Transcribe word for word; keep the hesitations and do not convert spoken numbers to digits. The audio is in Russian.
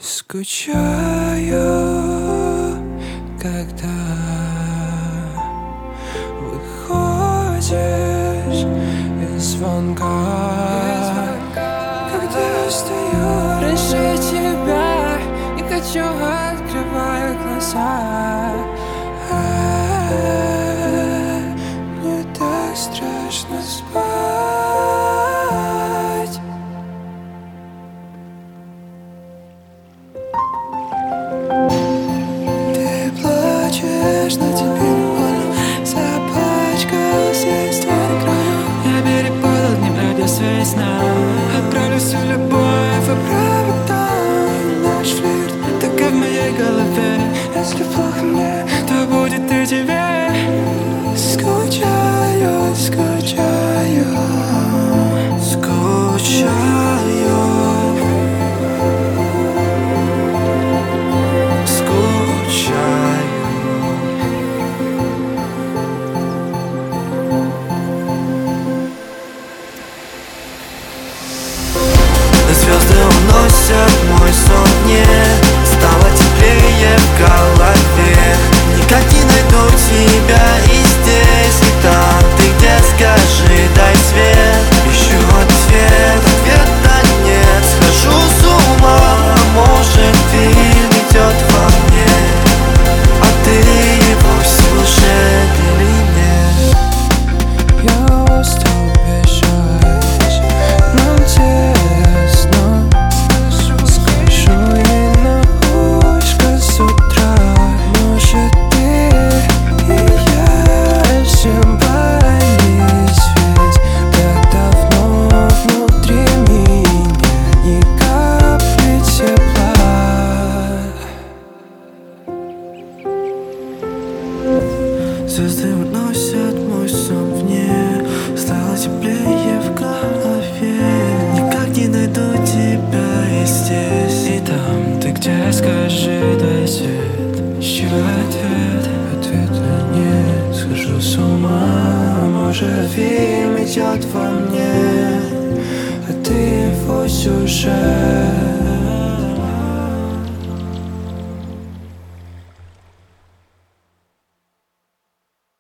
Скучаю, когда выходишь из звонка, когда я стою раньше тебя и хочу, открываю глаза. Мне так страшно спать. Ты плачешь, но тебе не больно. Запачкался весь твой край. Я перепутал дни, радиосвязь нам. Отправлю всю любовь, Поправить там наш флирт. так и в моей голове. Если плохо мне, То будет и тебе. скучаю, скучаю, скучаю, скучаю. Звезды уносят мой сон, мне стало теплее в голове. Никак не найду тебя и здесь, и там. Ты где, скажи, дай свет. Ищу ответ, ответа нет. Схожу с ума, а может фильм идет во мне, а ты его сюжет или нет? Я устал бежать, нам тесно. Скажу ей на ушко с утра. Может, ты и я ошибались, ведь так давно внутри меня ни капли тепла. Звезды уносят мой сон вне. Стало теплее в голове. Никак не найду тебя и здесь, и там. Ты где, скажи, дай свет. Ищу ответ. Ответа нет, схожу с ума. Может, фильм идет во мне, а ты его сюжет.